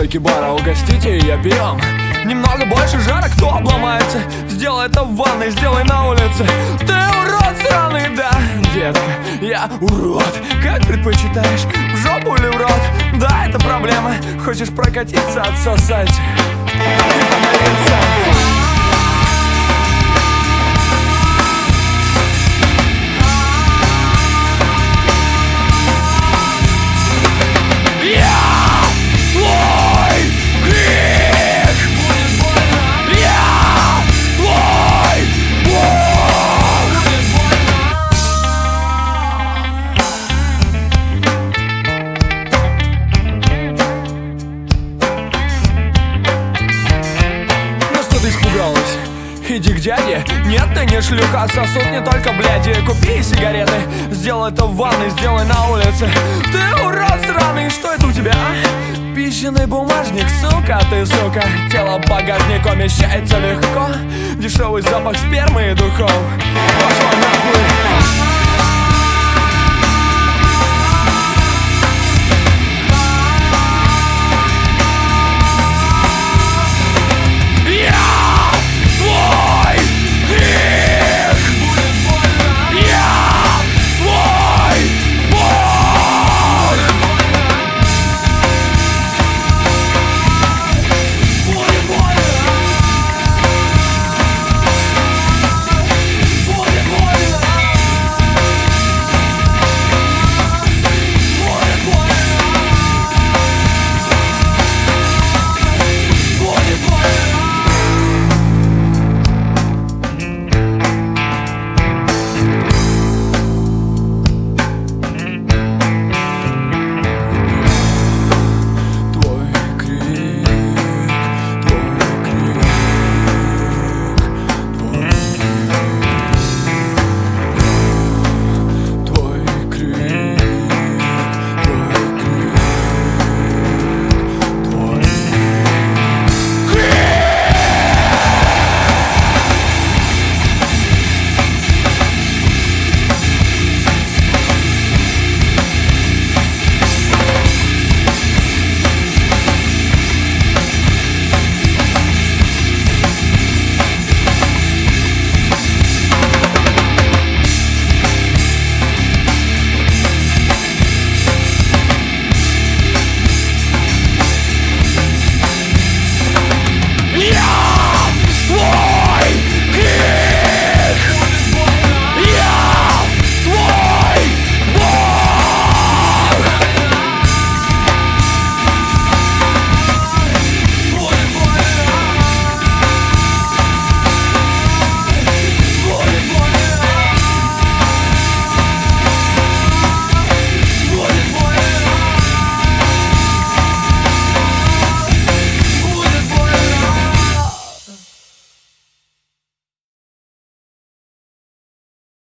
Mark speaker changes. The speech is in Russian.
Speaker 1: стойке бара, угостите ее пьем. Немного больше жара, кто обломается? Сделай это в ванной, сделай на улице. Ты урод сраный, да, детка, я урод. Как предпочитаешь, в жопу или в рот? Да, это проблема. Хочешь прокатиться, отсосать и помолиться? Иди к дяде, нет, ты не шлюха, сосут не только бляди. Купи сигареты, сделай это в ванной, сделай на улице. Ты урод сраный, что это у тебя, а? Пищеный бумажник, сука, ты сука. Тело багажник умещается легко. Дешевый запах спермы и духов. Пошла нахуй.